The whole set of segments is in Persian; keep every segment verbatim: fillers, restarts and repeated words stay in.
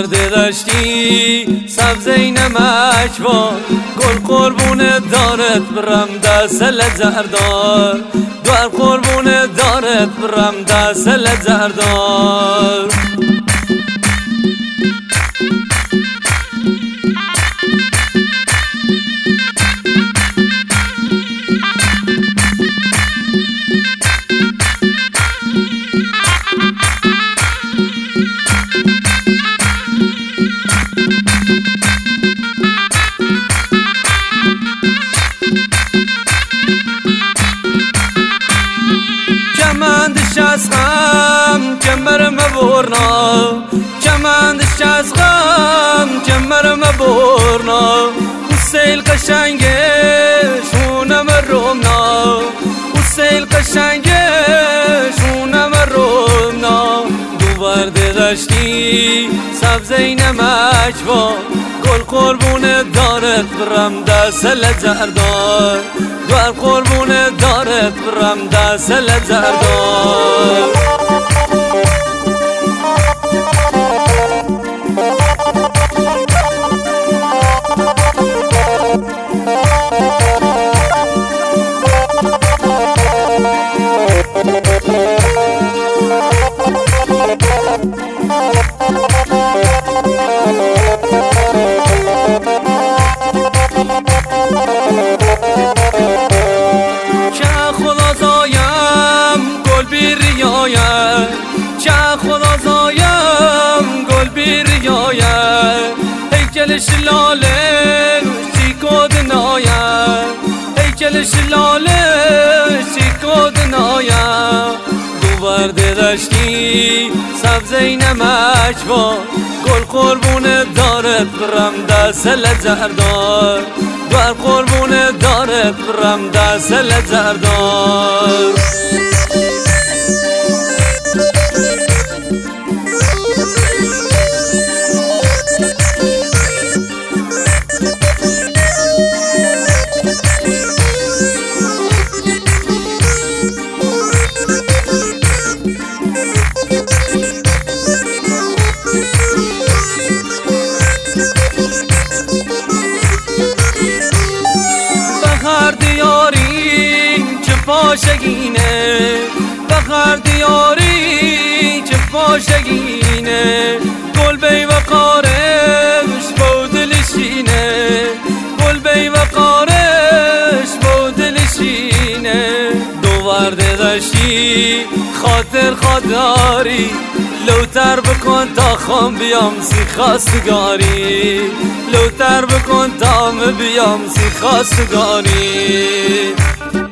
ورده داشتی سبزه نمکوار، گل قربونه دارت برم دست لزردار، دور قربونه دارت برم دست لزردار. کمندش از غم کمرم برنا، کمندش از غم کمرم برنا، او سیل قشنگه شونم رومنا، او سیل قشنگه شونم رومنا. دو ورده داشتی سبزه نمکوار، گل قربونه دارت برم دست لزردار، دور قربونه دارت برم دست لزردار. چه خدا زایم گل بیریایم، هیکلش لاله چیکود نایم، هیکلش لاله چیکود نایم. دو ورده داشتی سبزه نمکوار، گل قربونه دارت برم دست لزردار، دور قربونه دارت برم دست لزردار. پاشگینه بخر دیاری چه پاشگینه، گل بی وقارش بودلشینه، گل بی وقارش بودلشینه. دو ورده داشتی خاطر خودداری، لوتر بکن تا خام بیام سی خواستگاری، لوتر بکن تا بیام سی خواستگاری.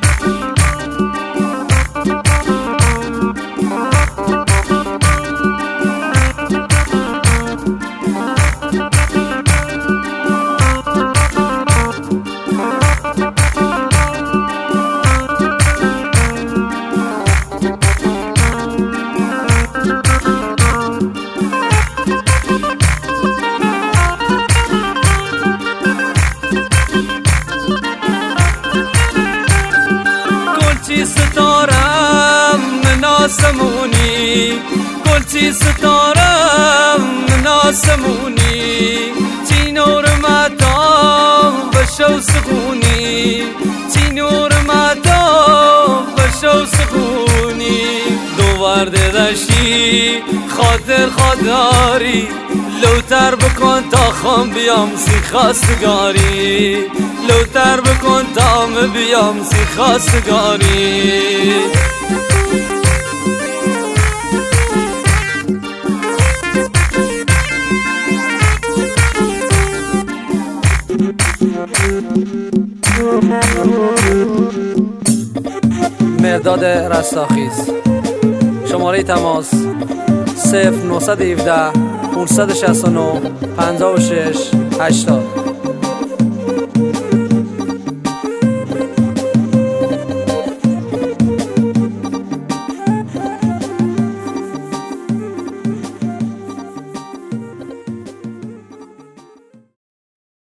ستارم من آسمونی، گلچی ستارم من آسمونی، چی نور مدام بشو سخونی، چی نور مدام بشو سخونی. دو ورده داشتی خاطر خودداری، لوتر بکن تا خام بیام سی خواستگاری، لوتر بکن تا بیام سی خواستگاری. مرداد رستاخیز، شماره تماس صفر نه یک هفت پانصد و شصت و نه پنجاه و شش هشتاد.